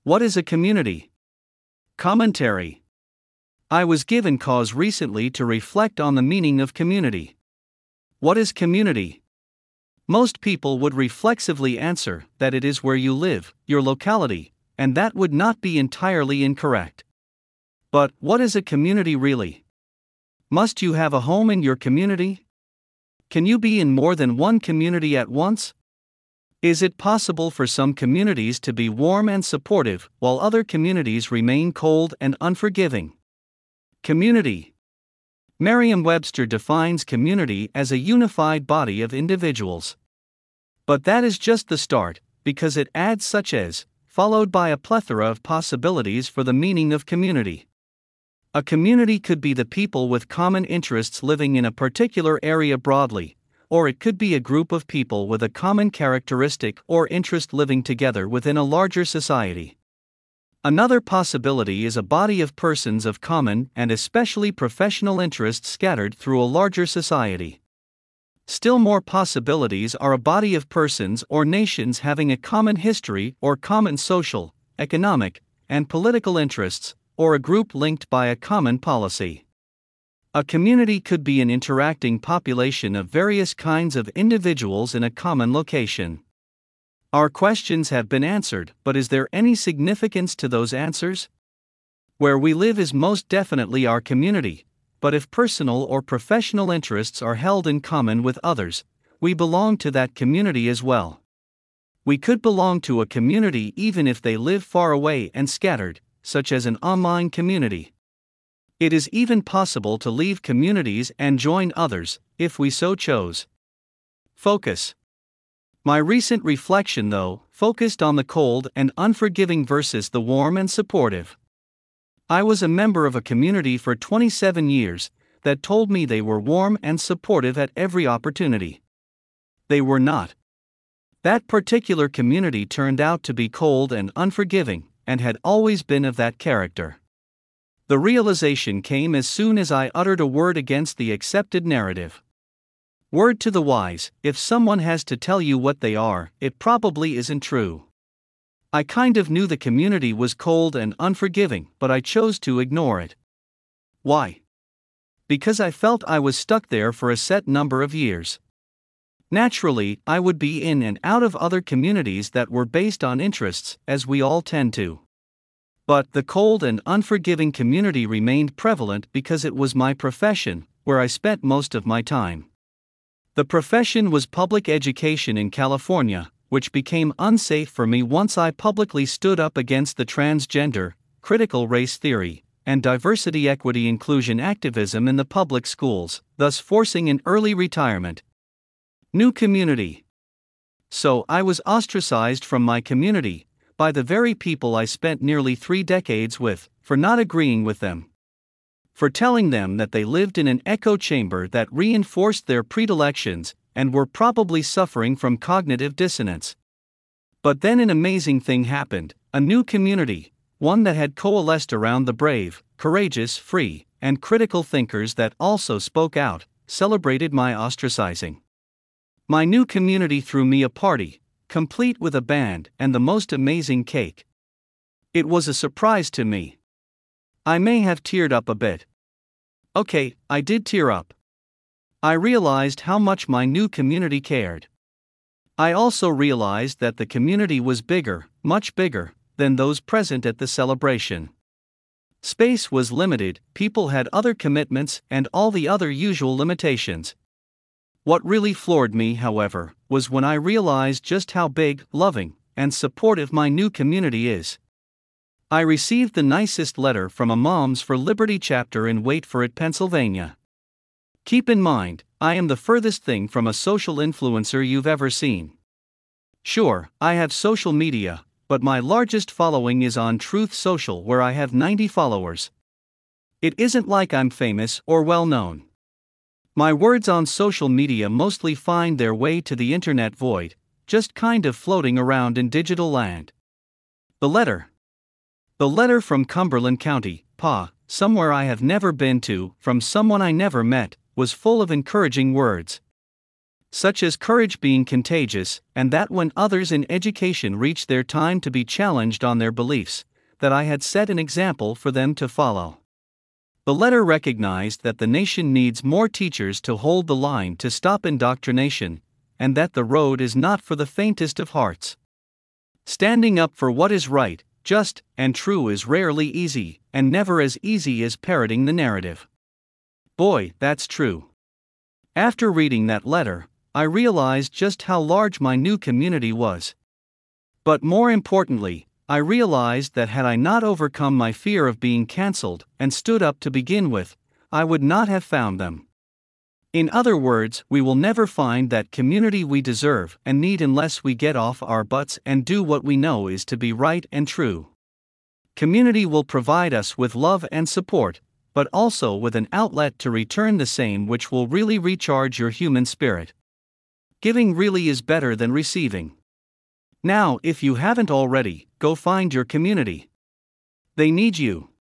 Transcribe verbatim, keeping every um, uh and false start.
What is a community? Commentary. I was given cause recently to reflect on the meaning of community. What is community? Most people would reflexively answer that it is where you live, your locality, and that would not be entirely incorrect. But what is a community really? Must you have a home in your community? Can you be in more than one community at once? Is it possible for some communities to be warm and supportive while other communities remain cold and unforgiving? Community. Merriam-Webster defines community as a unified body of individuals. But that is just the start, because it adds such as, followed by a plethora of possibilities for the meaning of community. A community could be the people with common interests living in a particular area broadly, or it could be a group of people with a common characteristic or interest living together within a larger society. Another possibility is a body of persons of common and especially professional interests scattered through a larger society. Still more possibilities are a body of persons or nations having a common history or common social, economic, and political interests, or a group linked by a common policy. A community could be an interacting population of various kinds of individuals in a common location. Our questions have been answered, but is there any significance to those answers? Where we live is most definitely our community, but if personal or professional interests are held in common with others, we belong to that community as well. We could belong to a community even if they live far away and scattered, such as an online community. It is even possible to leave communities and join others, if we so chose. Focus. My recent reflection, though, focused on the cold and unforgiving versus the warm and supportive. I was a member of a community for twenty-seven years that told me they were warm and supportive at every opportunity. They were not. That particular community turned out to be cold and unforgiving, and had always been of that character. The realization came as soon as I uttered a word against the accepted narrative. Word to the wise, if someone has to tell you what they are, it probably isn't true. I kind of knew the community was cold and unforgiving, but I chose to ignore it. Why? Because I felt I was stuck there for a set number of years. Naturally, I would be in and out of other communities that were based on interests, as we all tend to. But the cold and unforgiving community remained prevalent because it was my profession, where I spent most of my time. The profession was public education in California, which became unsafe for me once I publicly stood up against the transgender, critical race theory, and diversity equity inclusion activism in the public schools, thus forcing an early retirement. New community. So I was ostracized from my community, by the very people I spent nearly three decades with, for not agreeing with them. For telling them that they lived in an echo chamber that reinforced their predilections, and were probably suffering from cognitive dissonance. But then an amazing thing happened, a new community, one that had coalesced around the brave, courageous, free, and critical thinkers that also spoke out, celebrated my ostracizing. My new community threw me a party, complete with a band and the most amazing cake. It was a surprise to me. I may have teared up a bit. Okay, I did tear up. I realized how much my new community cared. I also realized that the community was bigger, much bigger, than those present at the celebration. Space was limited, people had other commitments, and all the other usual limitations. What really floored me, however, was when I realized just how big, loving, and supportive my new community is. I received the nicest letter from a Moms for Liberty chapter in Wait for It, Pennsylvania. Keep in mind, I am the furthest thing from a social influencer you've ever seen. Sure, I have social media, but my largest following is on Truth Social, where I have ninety followers. It isn't like I'm famous or well known. My words on social media mostly find their way to the internet void, just kind of floating around in digital land. The letter. The letter from Cumberland County, P A, somewhere I have never been to, from someone I never met, was full of encouraging words. such as courage being contagious, and that when others in education reached their time to be challenged on their beliefs, that I had set an example for them to follow. The letter recognized that the nation needs more teachers to hold the line to stop indoctrination, and that the road is not for the faintest of hearts. Standing up for what is right, just, and true is rarely easy, and never as easy as parroting the narrative. Boy, that's true. After reading that letter, I realized just how large my new community was. But more importantly, I realized that had I not overcome my fear of being cancelled and stood up to begin with, I would not have found them. In other words, we will never find that community we deserve and need unless we get off our butts and do what we know is to be right and true. Community will provide us with love and support, but also with an outlet to return the same, which will really recharge your human spirit. Giving really is better than receiving. Now, if you haven't already, go find your community. They need you.